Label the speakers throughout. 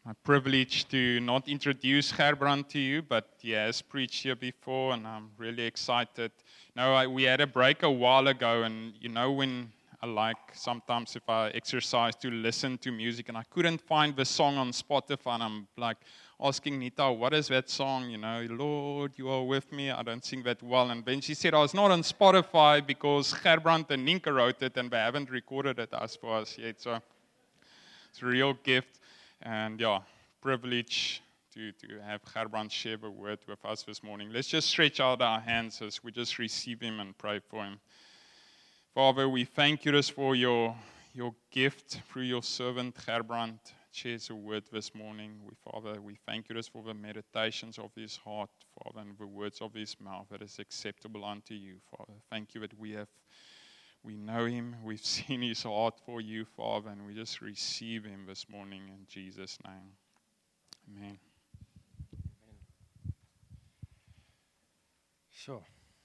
Speaker 1: my privilege to not introduce Gerbrand to you, but he has preached here before, and I'm really excited. We had a break a while ago, and when I like sometimes if I exercise to listen to music, and I couldn't find the song on Spotify, and I'm like asking Nita, what is that song? Lord, you are with me. I don't sing that well. And then she said, it's not on Spotify because Gerbrand and Ninka wrote it, and they haven't recorded it as for us yet. So it's a real gift. And privilege to have Gerbrand share the word with us this morning. Let's just stretch out our hands as we just receive him and pray for him. Father, we thank you just for your gift through your servant Gerbrand. Shares a word this morning. Father, we thank you just for the meditations of his heart, Father, and the words of his mouth that is acceptable unto you, Father. Thank you that we know him, we've seen his heart for you, Father, and we just receive him this morning in Jesus' name. Amen.
Speaker 2: Sure.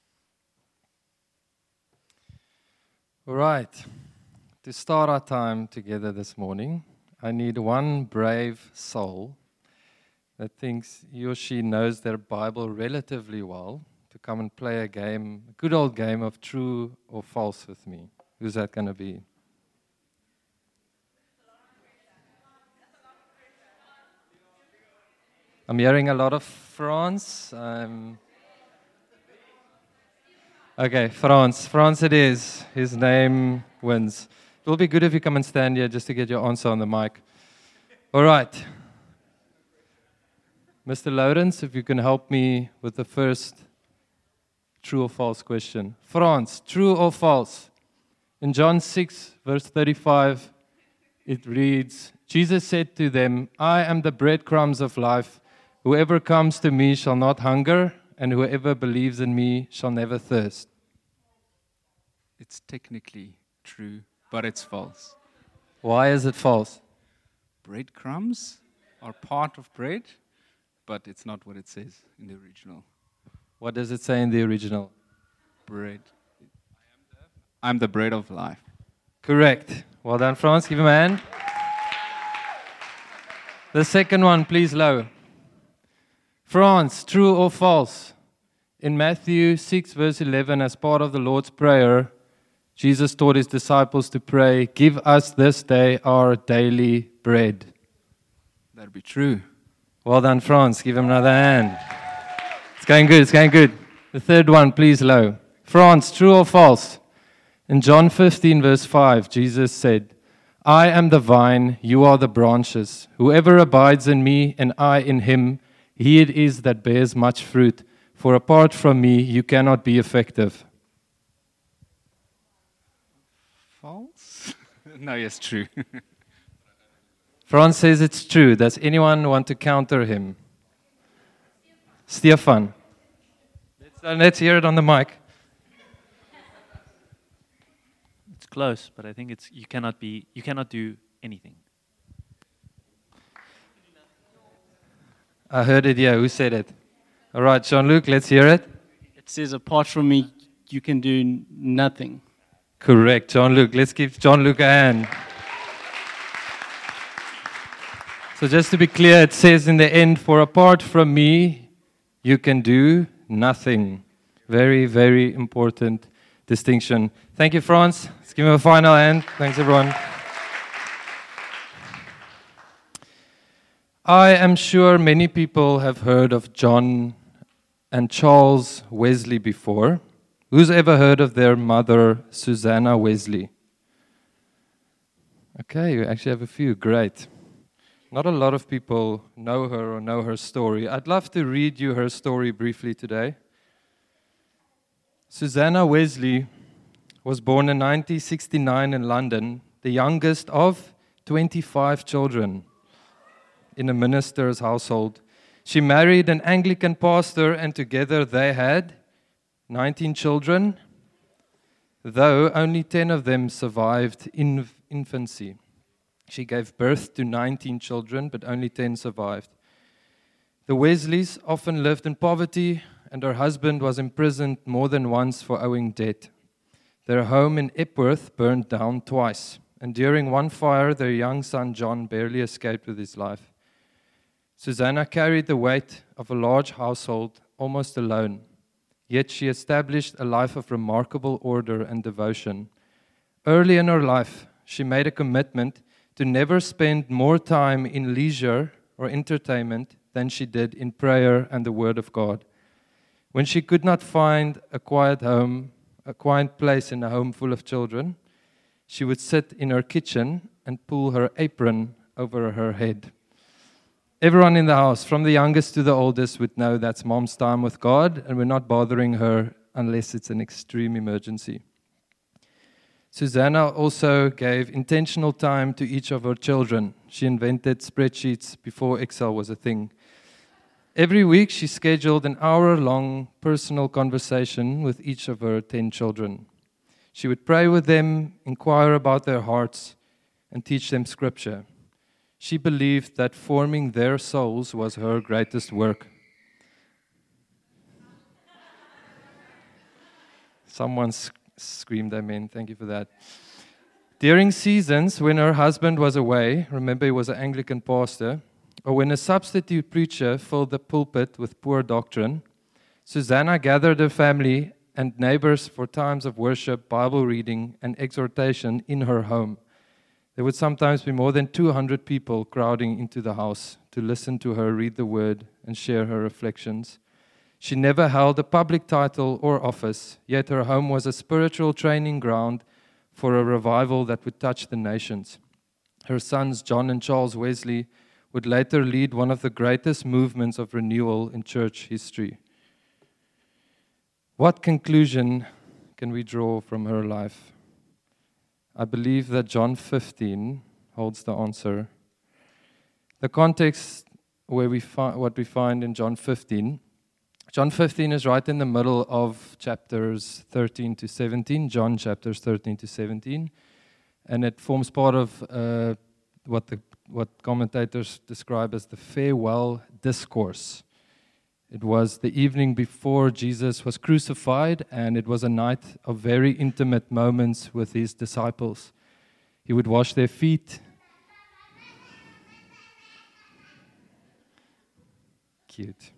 Speaker 2: All right. To start our time together this morning, I need one brave soul that thinks he or she knows their Bible relatively well to come and play a game, a good old game of true or false with me. Who's that going to be? I'm hearing a lot of France. Okay, France. France it is. His name wins. It will be good if you come and stand here just to get your answer on the mic. All right. Mr. Lawrence, if you can help me with the first true or false question. France, true or false? In John 6, verse 35, it reads, Jesus said to them, I am the breadcrumbs of life. Whoever comes to me shall not hunger, and whoever believes in me shall never thirst.
Speaker 3: It's technically true, but it's false.
Speaker 2: Why is it false?
Speaker 3: Breadcrumbs are part of bread, but it's not what it says in the original.
Speaker 2: What does it say in the original?
Speaker 3: Bread. I'm the bread of life.
Speaker 2: Correct. Well done, France. Give him a hand. The second one, please, low. France, true or false? In Matthew 6, verse 11, as part of the Lord's Prayer, Jesus taught his disciples to pray, give us this day our daily bread.
Speaker 3: That'd be true.
Speaker 2: Well done, France. Give him another hand. It's going good, it's going good. The third one, please, low. France, true or false? In John 15, verse 5, Jesus said, I am the vine, you are the branches. Whoever abides in me and I in him, he it is that bears much fruit. For apart from me, you cannot be effective.
Speaker 3: False? No, yes, true.
Speaker 2: Franz says it's true. Does anyone want to counter him? Stefan. Let's hear it on the mic.
Speaker 4: It's close, but I think you cannot do anything.
Speaker 2: I heard it here. Who said it? All right, Jean-Luc, let's hear it.
Speaker 5: It says, apart from me, you can do nothing.
Speaker 2: Correct, Jean-Luc. Let's give Jean-Luc a hand. So just to be clear, it says in the end, for apart from me, you can do nothing. Very, very important distinction. Thank you, Franz. Let's give him a final hand. Thanks, everyone. I am sure many people have heard of John and Charles Wesley before. Who's ever heard of their mother, Susanna Wesley? Okay, you actually have a few. Great. Not a lot of people know her or know her story. I'd love to read you her story briefly today. Susanna Wesley was born in 1969 in London, the youngest of 25 children in a minister's household. She married an Anglican pastor, and together they had 19 children, though only 10 of them survived infancy. She gave birth to 19 children, but only 10 survived. The Wesleys often lived in poverty, and her husband was imprisoned more than once for owing debt. Their home in Epworth burned down twice, and during one fire, their young son John barely escaped with his life. Susanna carried the weight of a large household almost alone, yet she established a life of remarkable order and devotion. Early in her life, she made a commitment to never spend more time in leisure or entertainment than she did in prayer and the Word of God. When she could not find a quiet home, a quiet place in a home full of children, she would sit in her kitchen and pull her apron over her head. Everyone in the house, from the youngest to the oldest, would know that's mom's time with God, and we're not bothering her unless it's an extreme emergency. Susanna also gave intentional time to each of her children. She invented spreadsheets before Excel was a thing. Every week, she scheduled an hour-long personal conversation with each of her 10 children. She would pray with them, inquire about their hearts, and teach them scripture. She believed that forming their souls was her greatest work. Someone screamed amen. Thank you for that. During seasons when her husband was away, remember he was an Anglican pastor, or when a substitute preacher filled the pulpit with poor doctrine, Susanna gathered her family and neighbors for times of worship, Bible reading, and exhortation in her home. There would sometimes be more than 200 people crowding into the house to listen to her read the word and share her reflections. She never held a public title or office, yet her home was a spiritual training ground for a revival that would touch the nations. Her sons, John and Charles Wesley, would later lead one of the greatest movements of renewal in church history. What conclusion can we draw from her life? I believe that John 15 holds the answer. The context where what we find in John 15. John 15 is right in the middle of chapters 13 to 17, John chapters 13 to 17, and it forms part of what commentators describe as the farewell discourse. It was the evening before Jesus was crucified, and it was a night of very intimate moments with his disciples. He would wash their feet. Cute.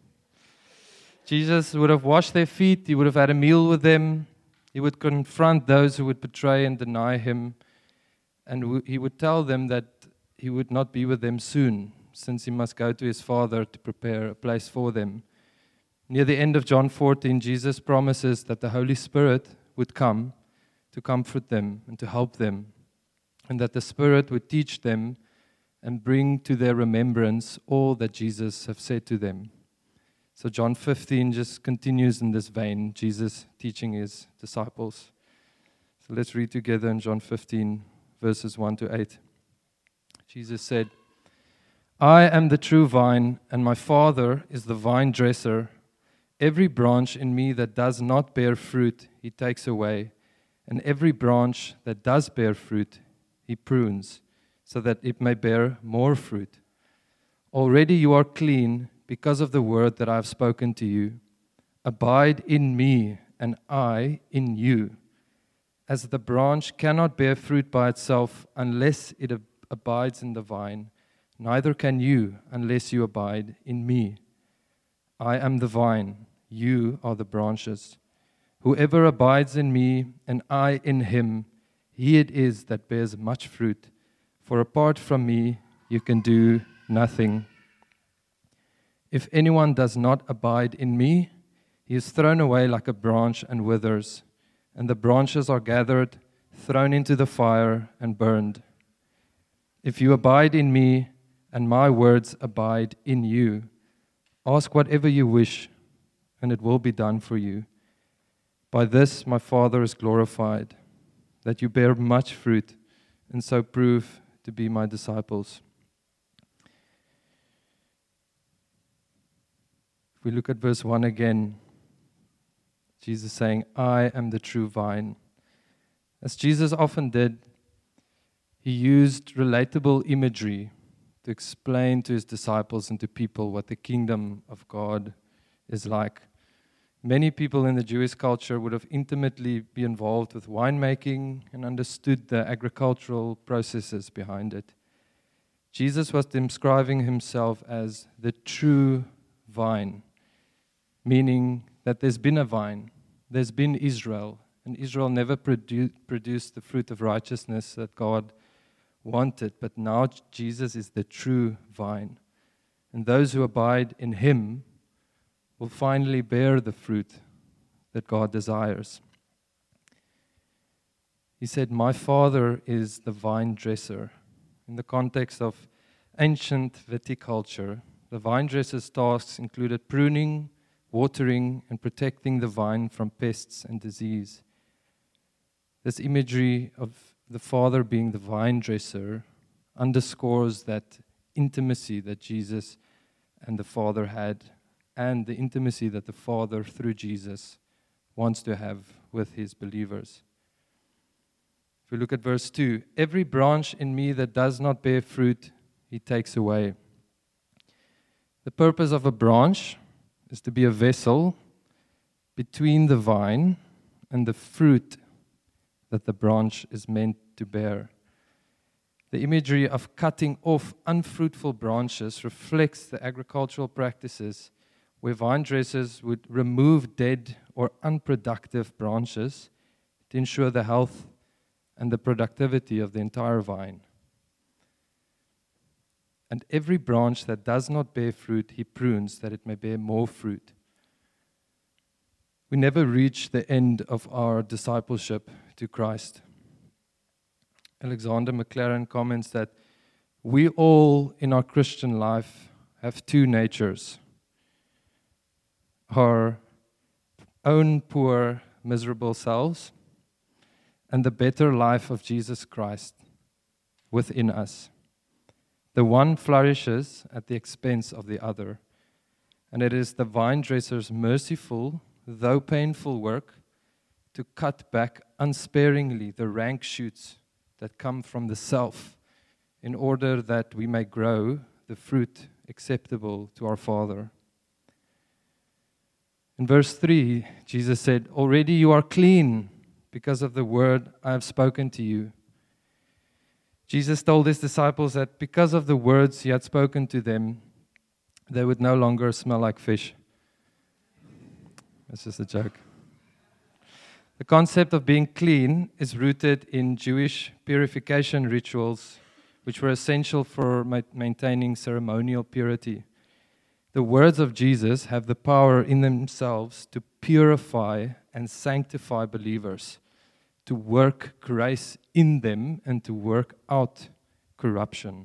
Speaker 2: Jesus would have washed their feet. He would have had a meal with them. He would confront those who would betray and deny him. And he would tell them that he would not be with them soon, since he must go to his Father to prepare a place for them. Near the end of John 14, Jesus promises that the Holy Spirit would come to comfort them and to help them, and that the Spirit would teach them and bring to their remembrance all that Jesus have said to them. So John 15 just continues in this vein, Jesus teaching his disciples. So let's read together in John 15, verses 1 to 8. Jesus said, I am the true vine, and my Father is the vine dresser. Every branch in me that does not bear fruit, he takes away, and every branch that does bear fruit, he prunes, so that it may bear more fruit. Already you are clean because of the word that I have spoken to you. Abide in me, and I in you. As the branch cannot bear fruit by itself unless it abides in the vine, neither can you unless you abide in me. I am the vine, you are the branches. Whoever abides in me and I in him, he it is that bears much fruit. For apart from me, you can do nothing. If anyone does not abide in me, he is thrown away like a branch and withers, and the branches are gathered, thrown into the fire, and burned. If you abide in me, and my words abide in you, ask whatever you wish, and it will be done for you. By this my Father is glorified, that you bear much fruit, and so prove to be my disciples. If we look at verse 1 again, Jesus saying, I am the true vine. As Jesus often did, he used relatable imagery to explain to his disciples and to people what the kingdom of God is like. Many people in the Jewish culture would have intimately been involved with winemaking and understood the agricultural processes behind it. Jesus was describing himself as the true vine, meaning that there's been a vine, there's been Israel, and Israel never produced the fruit of righteousness that God wanted, but now Jesus is the true vine. And those who abide in him will finally bear the fruit that God desires. He said, "My Father is the vine dresser." In the context of ancient viticulture, the vine dresser's tasks included pruning, watering, and protecting the vine from pests and disease. This imagery of the Father being the vine dresser underscores that intimacy that Jesus and the Father had, and the intimacy that the Father, through Jesus, wants to have with his believers. If we look at verse 2, "Every branch in me that does not bear fruit, he takes away." The purpose of a branch is to be a vessel between the vine and the fruit that the branch is meant to bear. The imagery of cutting off unfruitful branches reflects the agricultural practices where vine dressers would remove dead or unproductive branches to ensure the health and the productivity of the entire vine. And every branch that does not bear fruit, he prunes that it may bear more fruit. We never reach the end of our discipleship to Christ. Alexander McLaren comments that we all in our Christian life have two natures: our own poor, miserable selves and the better life of Jesus Christ within us. The one flourishes at the expense of the other, and it is the vine dresser's merciful, though painful work to cut back unsparingly the rank shoots that come from the self in order that we may grow the fruit acceptable to our Father. In verse 3, Jesus said, "Already you are clean because of the word I have spoken to you." Jesus told his disciples that because of the words he had spoken to them, they would no longer smell like fish. That's just a joke. The concept of being clean is rooted in Jewish purification rituals, which were essential for maintaining ceremonial purity. The words of Jesus have the power in themselves to purify and sanctify believers, to work grace in them, and to work out corruption.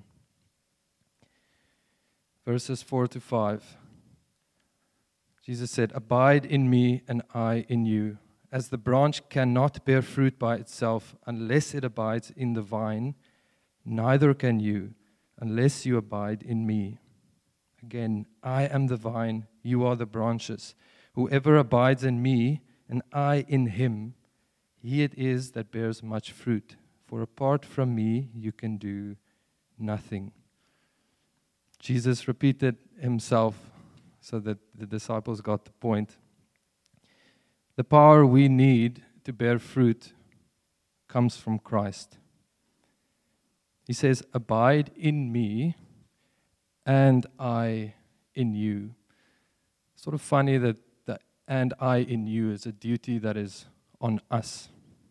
Speaker 2: Verses 4-5. Jesus said, "Abide in me and I in you. As the branch cannot bear fruit by itself unless it abides in the vine, neither can you unless you abide in me. Again, I am the vine, you are the branches. Whoever abides in me and I in him, he it is that bears much fruit. For apart from me, you can do nothing." Jesus repeated himself so that the disciples got the point. The power we need to bear fruit comes from Christ. He says, "Abide in me and I in you." Sort of funny that the "and I in you" is a duty that is on us.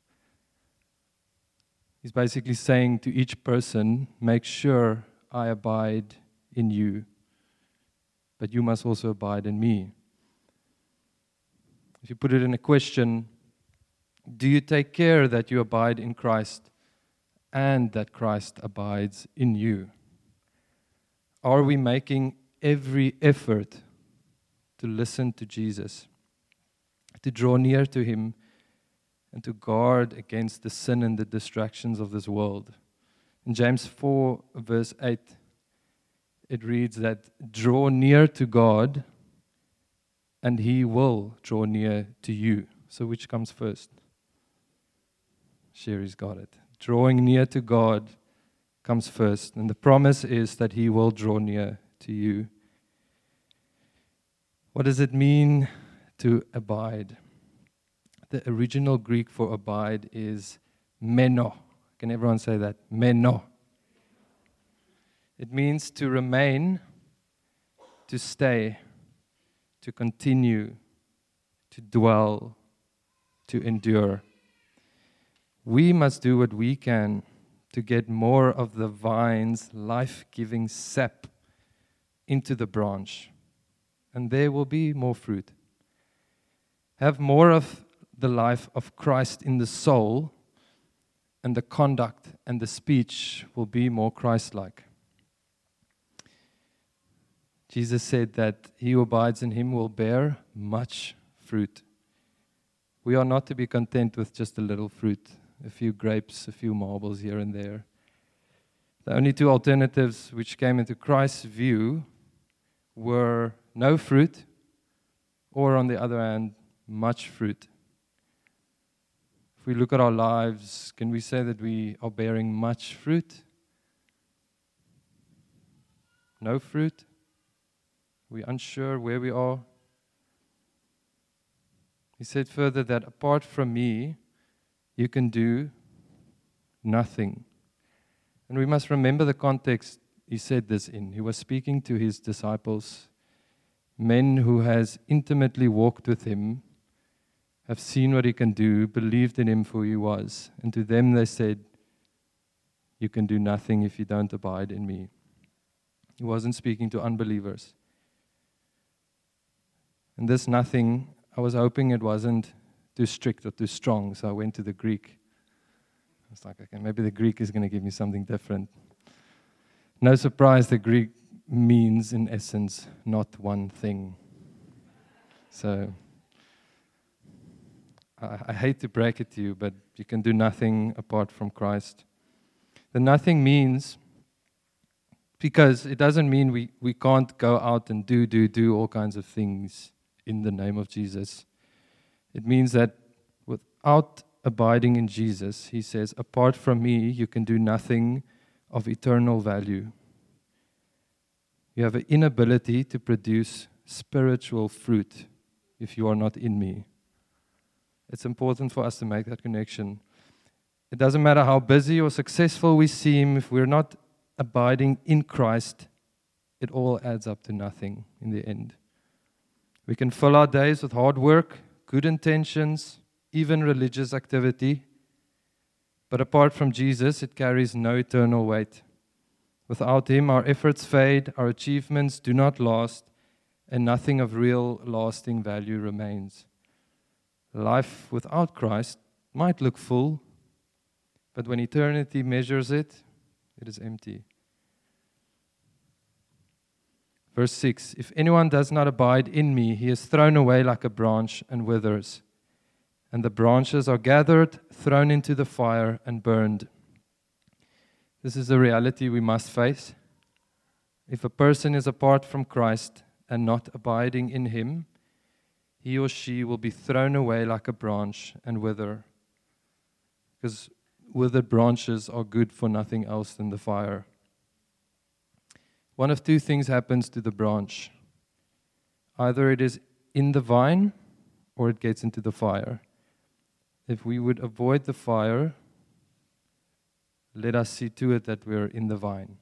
Speaker 2: He's basically saying to each person, make sure I abide in you, but you must also abide in me. If you put it in a question, do you take care that you abide in Christ and that Christ abides in you? Are we making every effort to listen to Jesus, to draw near to him, and to guard against the sin and the distractions of this world? In James 4, verse 8, it reads that draw near to God and he will draw near to you. So which comes first? Sherry's got it. Drawing near to God comes first, and the promise is that he will draw near to you. What does it mean to abide? The original Greek for abide is meno. Can everyone say that? Meno. It means to remain, to stay, to continue, to dwell, to endure. We must do what we can to get more of the vine's life-giving sap into the branch, and there will be more fruit. Have more of the life of Christ in the soul, and the conduct and the speech will be more Christ-like. Jesus said that he who abides in him will bear much fruit. We are not to be content with just a little fruit, a few grapes, a few marbles here and there. The only two alternatives which came into Christ's view were no fruit, or on the other hand, much fruit. If we look at our lives, can we say that we are bearing much fruit? No fruit? We're unsure where we are. He said further that apart from me, you can do nothing. And we must remember the context he said this in. He was speaking to his disciples, men who has intimately walked with him, have seen what he can do, believed in him for who he was. And to them they said, you can do nothing if you don't abide in me. He wasn't speaking to unbelievers. And this nothing, I was hoping it wasn't too strict or too strong, so I went to the Greek. I was like, okay, maybe the Greek is going to give me something different. No surprise, the Greek means, in essence, not one thing. So, I hate to break it to you, but you can do nothing apart from Christ. The nothing means, because it doesn't mean we can't go out and do all kinds of things in the name of Jesus. It means that without abiding in Jesus, he says, apart from me, you can do nothing of eternal value. You have an inability to produce spiritual fruit if you are not in me. It's important for us to make that connection. It doesn't matter how busy or successful we seem, if we're not abiding in Christ, it all adds up to nothing in the end. We can fill our days with hard work, good intentions, even religious activity, but apart from Jesus, it carries no eternal weight. Without him, our efforts fade, our achievements do not last, and nothing of real lasting value remains. Life without Christ might look full, but when eternity measures it, it is empty. Verse 6, if anyone does not abide in me, he is thrown away like a branch and withers. And the branches are gathered, thrown into the fire, and burned. This is a reality we must face. If a person is apart from Christ and not abiding in him, he or she will be thrown away like a branch and wither. Because withered branches are good for nothing else than the fire. One of two things happens to the branch. Either it is in the vine or it gets into the fire. If we would avoid the fire, let us see to it that we're in the vine.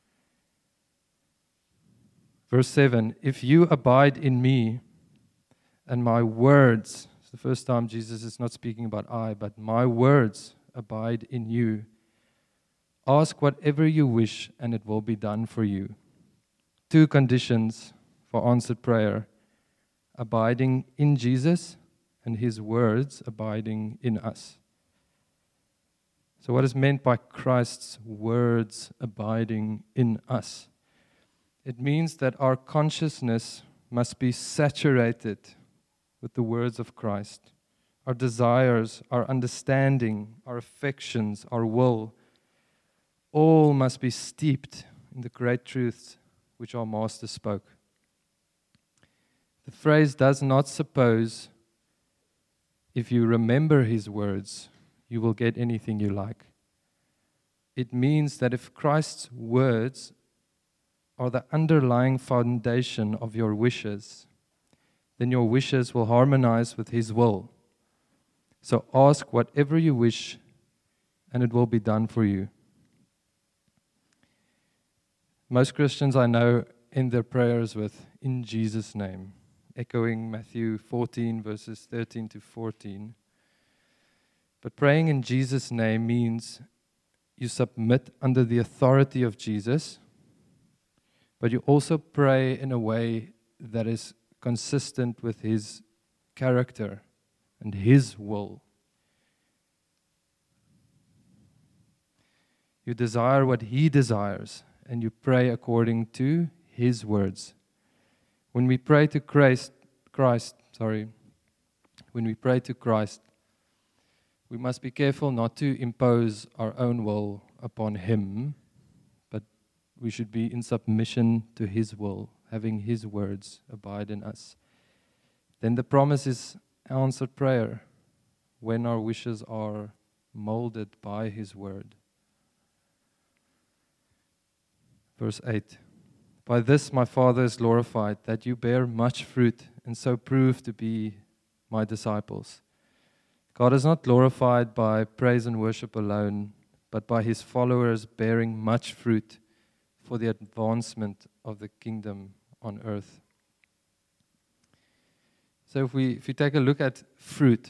Speaker 2: Verse 7, if you abide in me and my words, it's the first time Jesus is not speaking about I, but my words abide in you. Ask whatever you wish and it will be done for you. Two conditions for answered prayer: abiding in Jesus and his words abiding in us. So what is meant by Christ's words abiding in us? It means that our consciousness must be saturated with the words of Christ. Our desires, our understanding, our affections, our will, all must be steeped in the great truths which our Master spoke. The phrase does not suppose if you remember his words, you will get anything you like. It means that if Christ's words are the underlying foundation of your wishes, then your wishes will harmonize with his will. So ask whatever you wish, and it will be done for you. Most Christians I know end their prayers with, "In Jesus' name," echoing Matthew 14, verses 13 to 14. But praying in Jesus' name means you submit under the authority of Jesus, but you also pray in a way that is consistent with His character and His will. You desire what He desires, and you pray according to His words. When we pray to Christ, we must be careful not to impose our own will upon Him, but we should be in submission to His will, having His words abide in us. Then the promise is answered prayer when our wishes are molded by His word. Verse 8. By this my Father is glorified, that you bear much fruit, and so prove to be my disciples. God is not glorified by praise and worship alone, but by His followers bearing much fruit for the advancement of the kingdom on earth. So if we take a look at fruit,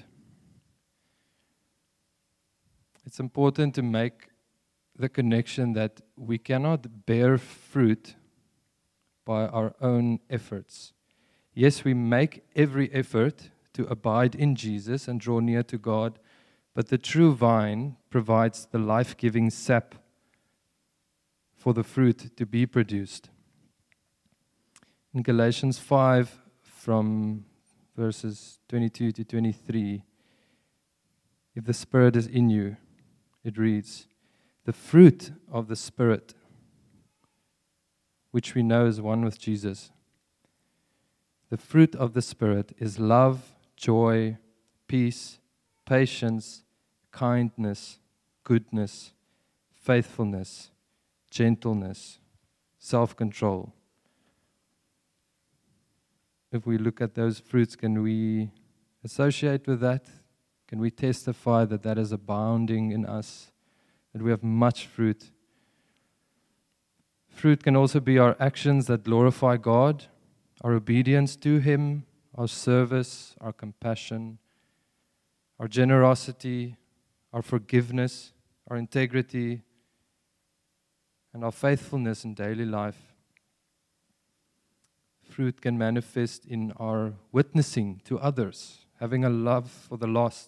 Speaker 2: it's important to make the connection that we cannot bear fruit by our own efforts. Yes, we make every effort to abide in Jesus and draw near to God, but the true vine provides the life-giving sap for the fruit to be produced. In Galatians 5, from verses 22 to 23, if the Spirit is in you, it reads, the fruit of the Spirit, which we know is one with Jesus. The fruit of the Spirit is love, joy, peace, patience, kindness, goodness, faithfulness, gentleness, self-control. If we look at those fruits, can we associate with that? Can we testify that that is abounding in us, that we have much fruit? Fruit can also be our actions that glorify God, our obedience to Him, our service, our compassion, our generosity, our forgiveness, our integrity, and our faithfulness in daily life. Fruit can manifest in our witnessing to others, having a love for the lost.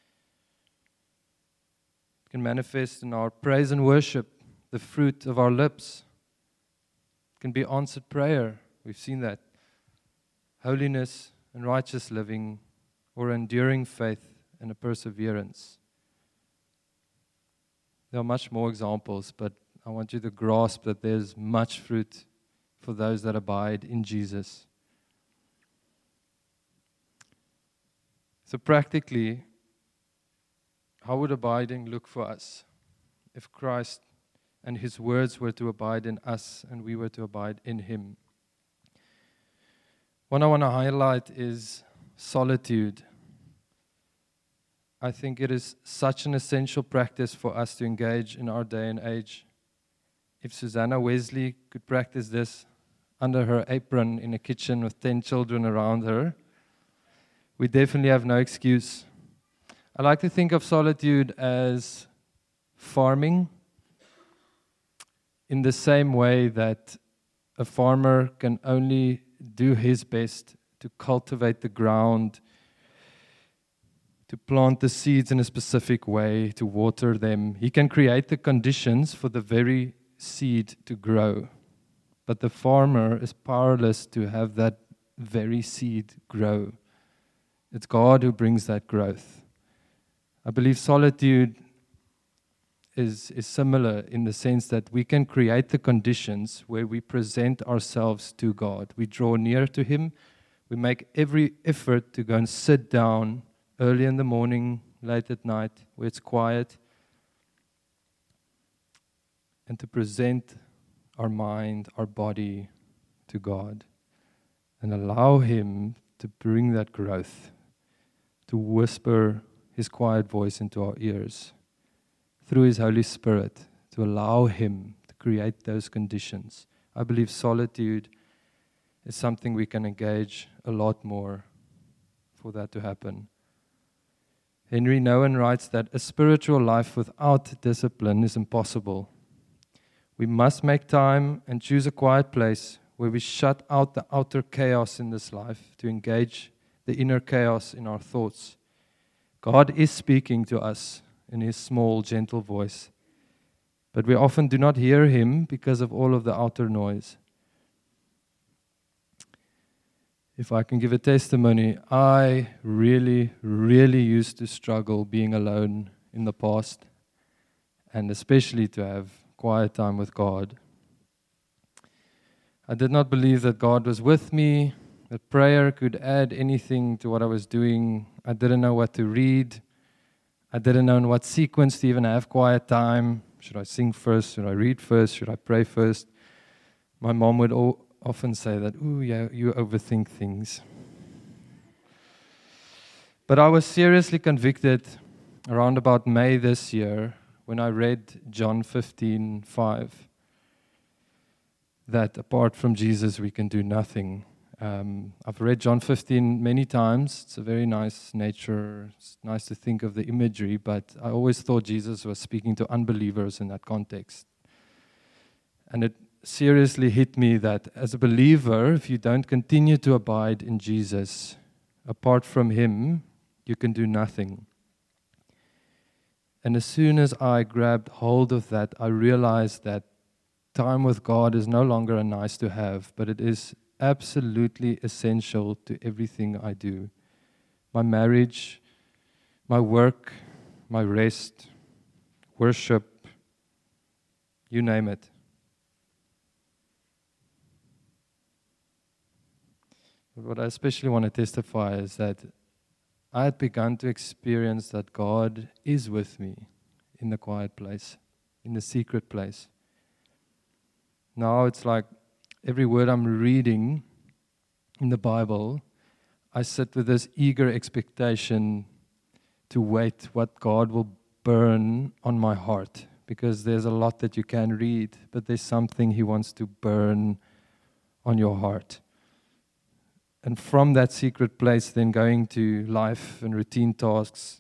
Speaker 2: It can manifest in our praise and worship, the fruit of our lips. It can be answered prayer. We've seen that. Holiness and righteous living, or enduring faith and a perseverance. There are much more examples, but I want you to grasp that there's much fruit for those that abide in Jesus. So practically, how would abiding look for us if Christ and His words were to abide in us and we were to abide in Him? What I want to highlight is solitude. I think it is such an essential practice for us to engage in our day and age. If Susanna Wesley could practice this under her apron in a kitchen with 10 children around her, we definitely have no excuse. I like to think of solitude as farming, in the same way that a farmer can only do his best to cultivate the ground, to plant the seeds in a specific way, to water them. He can create the conditions for the very seed to grow. But the farmer is powerless to have that very seed grow. It's God who brings that growth. I believe solitude is similar in the sense that we can create the conditions where we present ourselves to God. We draw near to Him. We make every effort to go and sit down early in the morning, late at night, where it's quiet, and to present our mind, our body to God, and allow Him to bring that growth, to whisper His quiet voice into our ears through His Holy Spirit, to allow Him to create those conditions. I believe solitude is something we can engage a lot more for that to happen. Henry Nouwen writes that a spiritual life without discipline is impossible. We must make time and choose a quiet place where we shut out the outer chaos in this life to engage the inner chaos in our thoughts. God is speaking to us in His small, gentle voice, but we often do not hear Him because of all of the outer noise. If I can give a testimony, I really, really used to struggle being alone in the past, and especially to have quiet time with God. I did not believe that God was with me, that prayer could add anything to what I was doing. I didn't know what to read. I didn't know in what sequence to even have quiet time. Should I sing first? Should I read first? Should I pray first? My mom would often say that, "Ooh, yeah, you overthink things." But I was seriously convicted around about May this year when I read John 15:5, that apart from Jesus we can do nothing. I've read John 15 many times. It's a very nice nature. It's nice to think of the imagery, but I always thought Jesus was speaking to unbelievers in that context. And it seriously hit me that as a believer, if you don't continue to abide in Jesus, apart from Him, you can do nothing. And as soon as I grabbed hold of that, I realized that time with God is no longer a nice to have, but it is absolutely essential to everything I do. My marriage, my work, my rest, worship, you name it. But what I especially want to testify is that I had begun to experience that God is with me in the quiet place, in the secret place. Now it's like every word I'm reading in the Bible, I sit with this eager expectation to wait what God will burn on my heart, because there's a lot that you can read, but there's something He wants to burn on your heart. And from that secret place, then going to life and routine tasks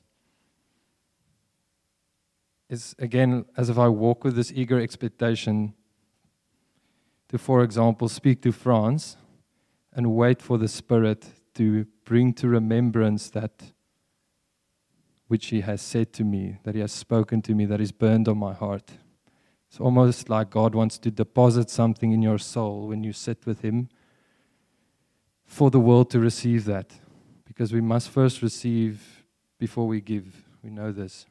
Speaker 2: is, again, as if I walk with this eager expectation to, for example, speak to France and wait for the Spirit to bring to remembrance that which He has said to me, that He has spoken to me, that is burned on my heart. It's almost like God wants to deposit something in your soul when you sit with Him for the world to receive that. Because we must first receive before we give. We know this.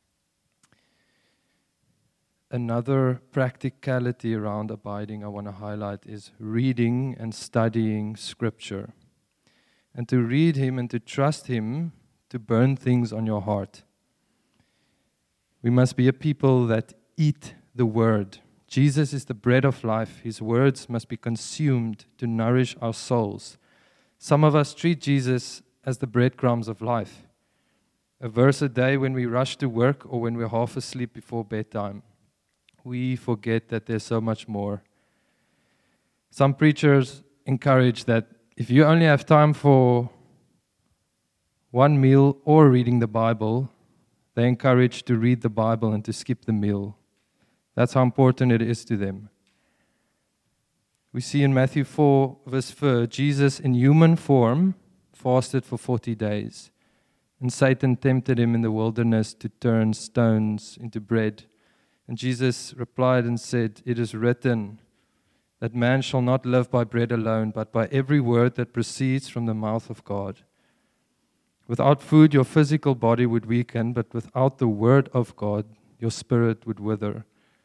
Speaker 2: Another practicality around abiding I want to highlight is reading and studying Scripture. And to read Him and to trust Him to burn things on your heart. We must be a people that eat the Word. Jesus is the bread of life. His words must be consumed to nourish our souls. Some of us treat Jesus as the breadcrumbs of life. A verse a day when we rush to work or when we're half asleep before bedtime. We forget that there's so much more. Some preachers encourage that if you only have time for one meal or reading the Bible, they encourage to read the Bible and to skip the meal. That's how important it is to them. We see in Matthew 4, verse 4, Jesus in human form fasted for 40 days. And Satan tempted Him in the wilderness to turn stones into bread. And Jesus replied and said, "It is written that man shall not live by bread alone, but by every word that proceeds from the mouth of God." Without food, your physical body would weaken, but without the word of God, your spirit would wither.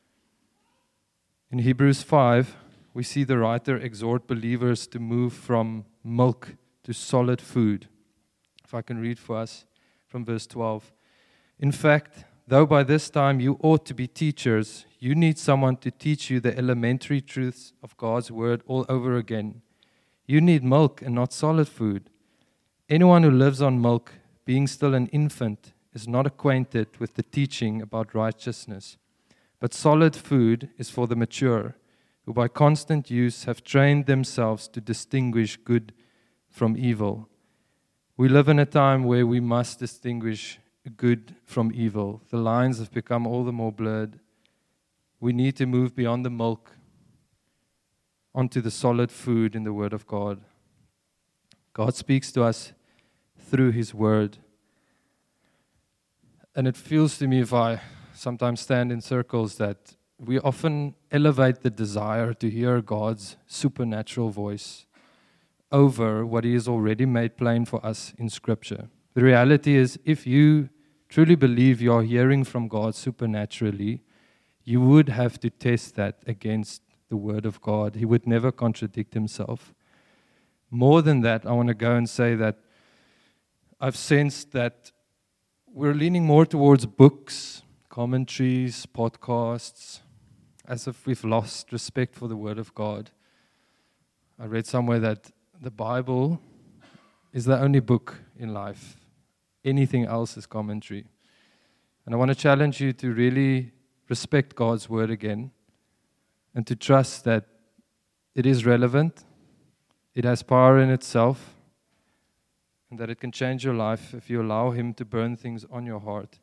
Speaker 2: In Hebrews 5, we see the writer exhort believers to move from milk to solid food. If I can read for us from verse 12. In fact, though by this time you ought to be teachers, you need someone to teach you the elementary truths of God's word all over again. You need milk and not solid food. Anyone who lives on milk, being still an infant, is not acquainted with the teaching about righteousness. But solid food is for the mature, who by constant use have trained themselves to distinguish good from evil. We live in a time where we must distinguish good from evil. The lines have become all the more blurred. We need to move beyond the milk onto the solid food in the Word of God. God speaks to us through His Word. And it feels to me, if I sometimes stand in circles, that we often elevate the desire to hear God's supernatural voice over what He has already made plain for us in Scripture. The reality is, if you truly believe you are hearing from God supernaturally, you would have to test that against the Word of God. He would never contradict Himself. More than that, I want to go and say that I've sensed that we're leaning more towards books, commentaries, podcasts, as if we've lost respect for the Word of God. I read somewhere that the Bible is the only book in life. Anything else is commentary. And I want to challenge you to really respect God's Word again and to trust that it is relevant, it has power in itself, and that it can change your life if you allow Him to burn things on your heart.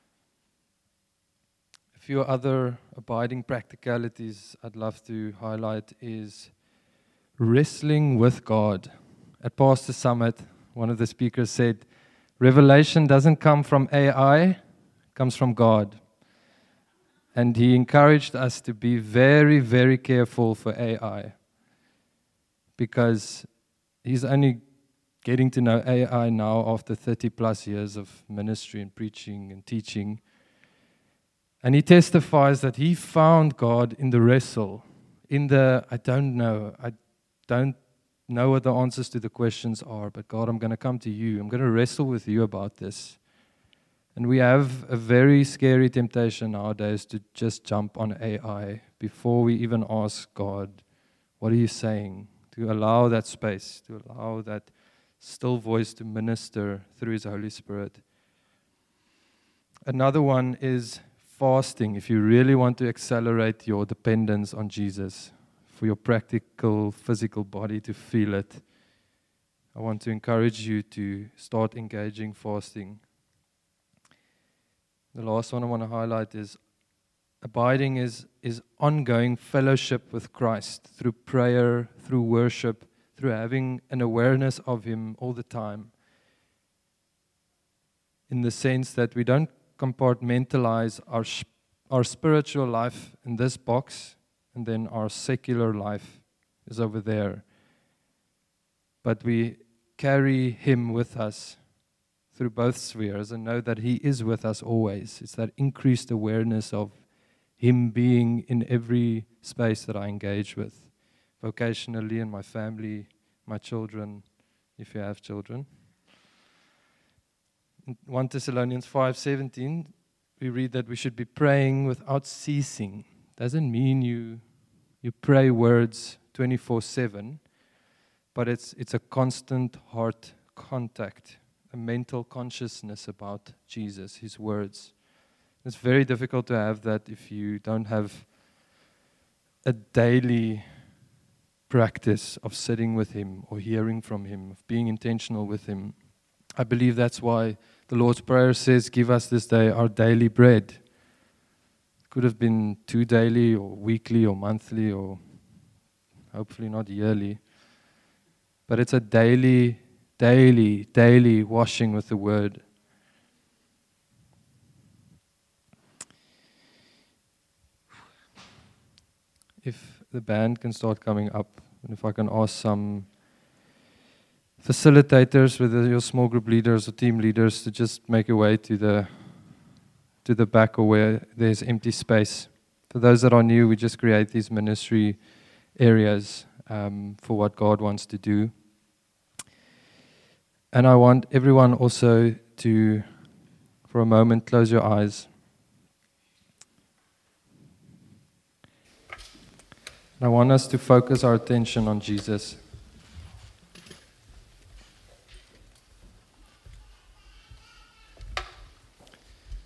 Speaker 2: A few other abiding practicalities I'd love to highlight is wrestling with God. At Pastor Summit, one of the speakers said, revelation doesn't come from AI, it comes from God. And he encouraged us to be very, very careful for AI, because he's only getting to know AI now after 30 plus years of ministry and preaching and teaching. And he testifies that he found God in the wrestle, in the, I don't know what the answers to the questions are, but God, I'm going to come to you. I'm going to wrestle with you about this. And we have a very scary temptation nowadays to just jump on AI before we even ask God, what are you saying? To allow that space, to allow that still voice to minister through His Holy Spirit. Another one is fasting. If you really want to accelerate your dependence on Jesus, for your practical, physical body to feel it, I want to encourage you to start engaging fasting. The last one I want to highlight is abiding is ongoing fellowship with Christ through prayer, through worship, through having an awareness of Him all the time. In the sense that we don't compartmentalize our spiritual life in this box, and then our secular life is over there. But we carry Him with us through both spheres and know that He is with us always. It's that increased awareness of Him being in every space that I engage with, vocationally, in my family, my children, if you have children. In 1 Thessalonians 5:17, we read that we should be praying without ceasing. Doesn't mean you pray words 24/7, but it's a constant heart contact, a mental consciousness about Jesus, His words. It's very difficult to have that if you don't have a daily practice of sitting with Him or hearing from Him, of being intentional with Him. I believe that's why the Lord's Prayer says, give us this day our daily bread. It could have been 2 daily or weekly or monthly or hopefully not yearly. But it's a daily washing with the Word. If the band can start coming up, and if I can ask some facilitators, whether you're small group leaders or team leaders, to just make a way to the back or where there's empty space. For those that are new, we just create these ministry areas for what God wants to do. And I want everyone also to, for a moment, close your eyes. I want us to focus our attention on Jesus.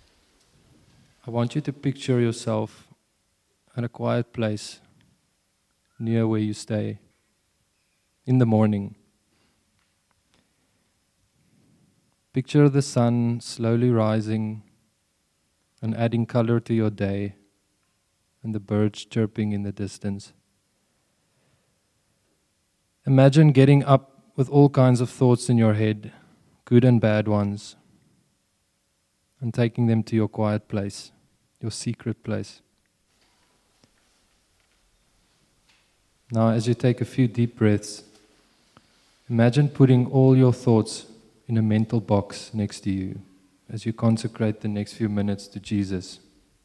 Speaker 2: I want you to picture yourself in a quiet place near where you stay in the morning. Picture the sun slowly rising and adding color to your day, and the birds chirping in the distance. Imagine getting up with all kinds of thoughts in your head, good and bad ones, and taking them to your quiet place, your secret place. Now, as you take a few deep breaths, imagine putting all your thoughts in a mental box next to you as you consecrate the next few minutes to Jesus.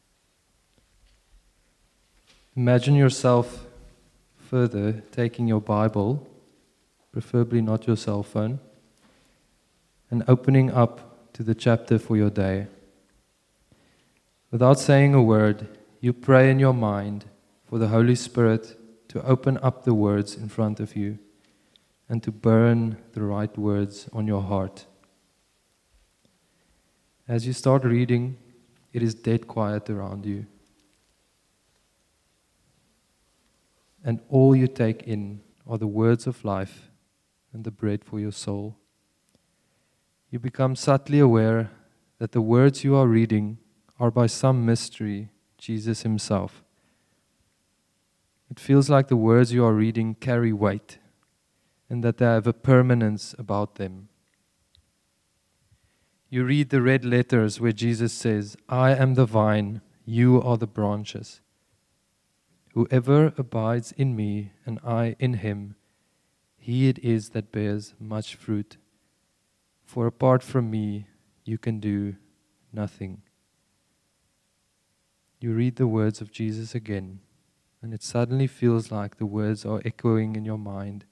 Speaker 2: Imagine yourself further taking your Bible, preferably not your cell phone, and opening up to the chapter for your day. Without saying a word, you pray in your mind for the Holy Spirit to open up the words in front of you and to burn the right words on your heart. As you start reading, it is dead quiet around you. And all you take in are the words of life and the bread for your soul. You become subtly aware that the words you are reading are by some mystery Jesus Himself. It feels like the words you are reading carry weight and that they have a permanence about them. You read the red letters where Jesus says, "I am the vine, you are the branches. Whoever abides in me and I in him, he it is that bears much fruit. For apart from me, you can do nothing." You read the words of Jesus again, and it suddenly feels like the words are echoing in your mind.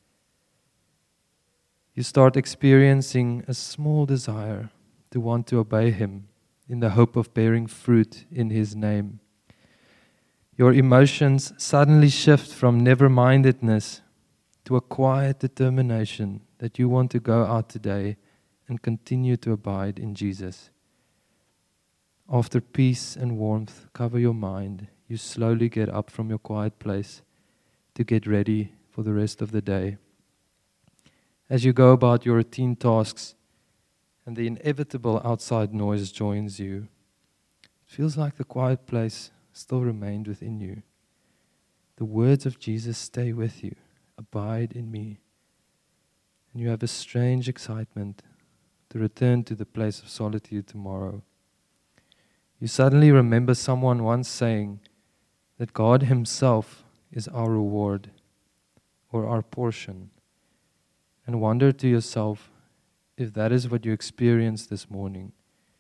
Speaker 2: You start experiencing a small desire to want to obey Him in the hope of bearing fruit in His name. Your emotions suddenly shift from never-mindedness to a quiet determination that you want to go out today and continue to abide in Jesus. After peace and warmth cover your mind, you slowly get up from your quiet place to get ready for the rest of the day. As you go about your routine tasks and the inevitable outside noise joins you, it feels like the quiet place still remained within you. The words of Jesus stay with you. Abide in me. And you have a strange excitement to return to the place of solitude tomorrow. You suddenly remember someone once saying that God Himself is our reward or our portion, and wonder to yourself if that is what you experienced this morning.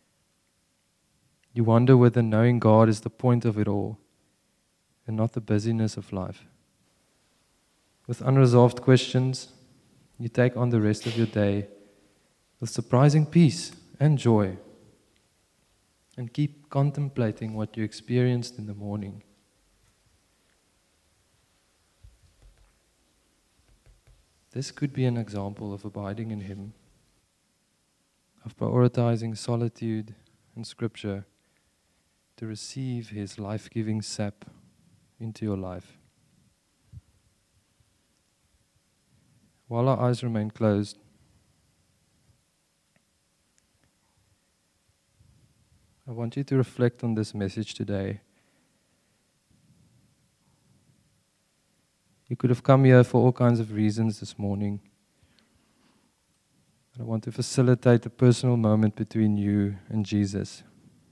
Speaker 2: You wonder whether knowing God is the point of it all and not the busyness of life. With unresolved questions, you take on the rest of your day with surprising peace and joy, and keep contemplating what you experienced in the morning. This could be an example of abiding in Him, of prioritizing solitude and Scripture to receive His life-giving sap into your life. While our eyes remain closed, I want you to reflect on this message today. You could have come here for all kinds of reasons this morning. I want to facilitate a personal moment between you and Jesus.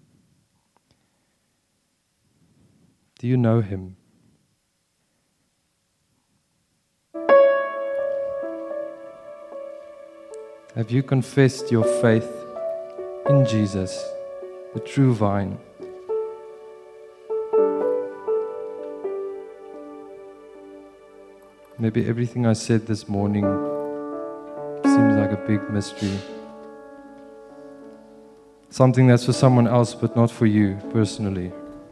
Speaker 2: Do you know Him? Have you confessed your faith in Jesus, the true vine? Maybe everything I said this morning seems like a big mystery. Something that's for someone else but not for you personally.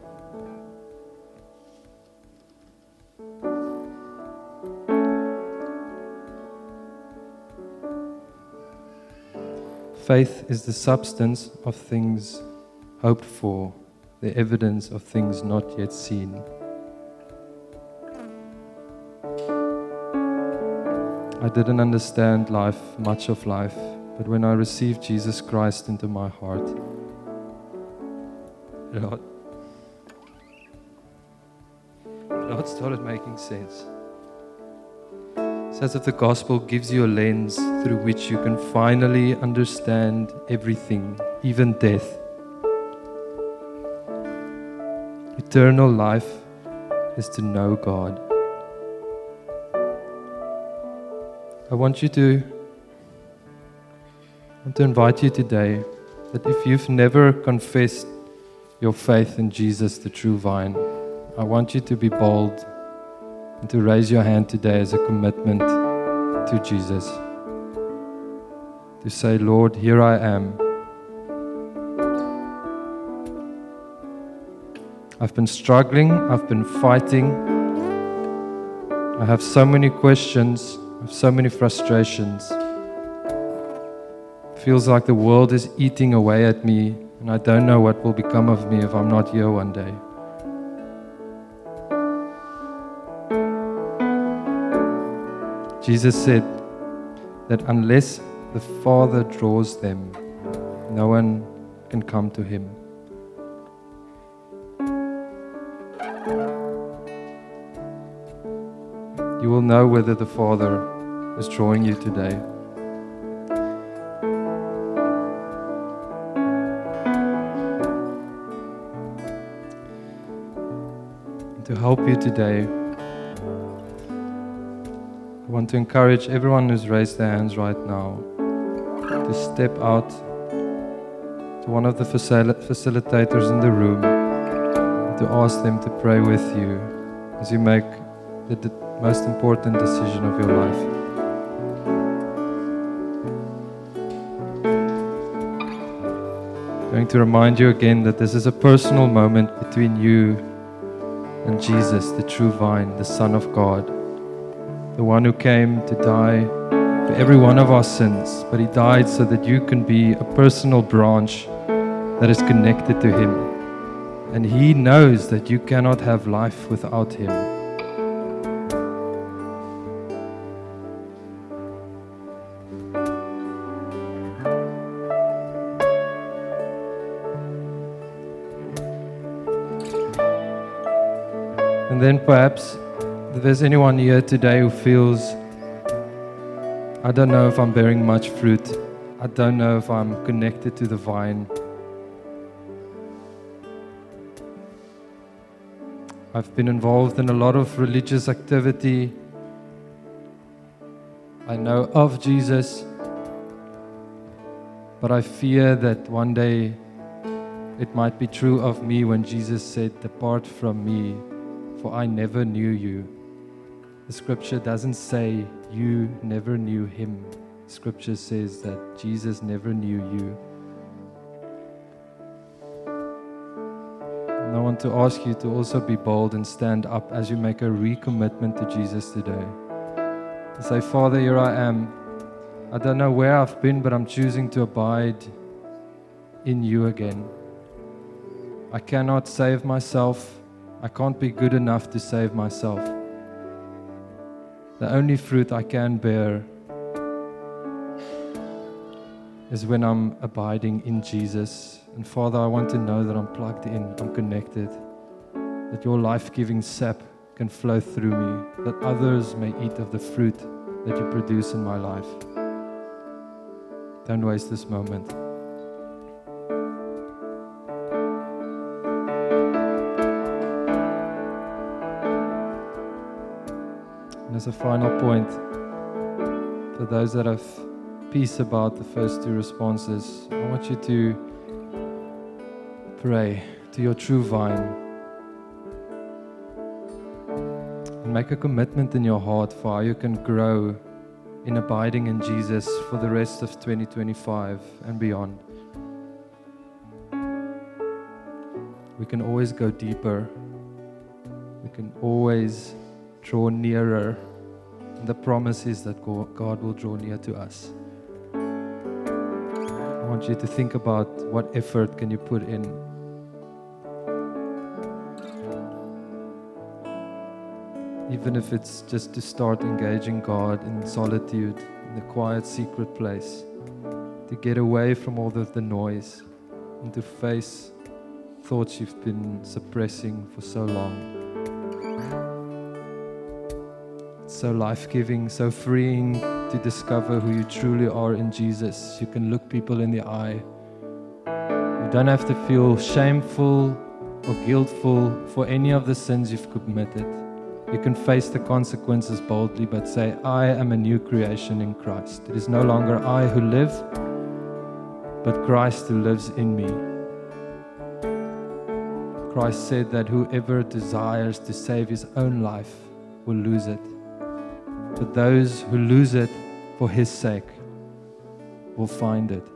Speaker 2: Faith is the substance of things hoped for, the evidence of things not yet seen. I didn't understand life, much of life, but when I received Jesus Christ into my heart, it all started making sense. It's as if the gospel gives you a lens through which you can finally understand everything, even death. Eternal life is to know God. I want to invite you today that if you've never confessed your faith in Jesus, the true vine, I want you to be bold and to raise your hand today as a commitment to Jesus. To say, Lord, here I am. I've been struggling, I've been fighting. I have so many questions, I have so many frustrations. Feels like the world is eating away at me, and I don't know what will become of me if I'm not here one day. Jesus said that unless the Father draws them, no one can come to Him. You will know whether the Father is drawing you today. To help you today, I want to encourage everyone who's raised their hands right now to step out to one of the facilitators in the room and to ask them to pray with you as you make the most important decision of your life. I'm going to remind you again that this is a personal moment between you and Jesus, the true vine, the Son of God, the one who came to die for every one of our sins, but He died so that you can be a personal branch that is connected to Him. And He knows that you cannot have life without Him. And then perhaps if there's anyone here today who feels, I don't know if I'm bearing much fruit. I don't know if I'm connected to the vine. I've been involved in a lot of religious activity. I know of Jesus, but I fear that one day it might be true of me when Jesus said, "Depart from me, for I never knew you." The scripture doesn't say you never knew Him. Scripture says that Jesus never knew you. And I want to ask you to also be bold and stand up as you make a recommitment to Jesus today. To say, Father, here I am. I don't know where I've been, but I'm choosing to abide in you again. I cannot save myself. I can't be good enough to save myself. The only fruit I can bear is when I'm abiding in Jesus. And Father, I want to know that I'm plugged in, I'm connected, that your life-giving sap can flow through me, that others may eat of the fruit that you produce in my life. Don't waste this moment. As a final point, for those that have peace about the first two responses, I want you to pray to your true vine and make a commitment in your heart for how you can grow in abiding in Jesus for the rest of 2025 and beyond. We can always go deeper. We can always draw nearer. And the promise is that God will draw near to us. I want you to think about what effort can you put in. even if it's just to start engaging God in solitude, in the quiet, secret place, to get away from all of the noise and to face thoughts you've been suppressing for so long. It's so life-giving, so freeing to discover who you truly are in Jesus. You can look people in the eye. You don't have to feel shameful or guiltful for any of the sins you've committed. You can face the consequences boldly, but say, I am a new creation in Christ. It is no longer I who live, but Christ who lives in me. Christ said that whoever desires to save his own life will lose it. But those who lose it for his sake will find it.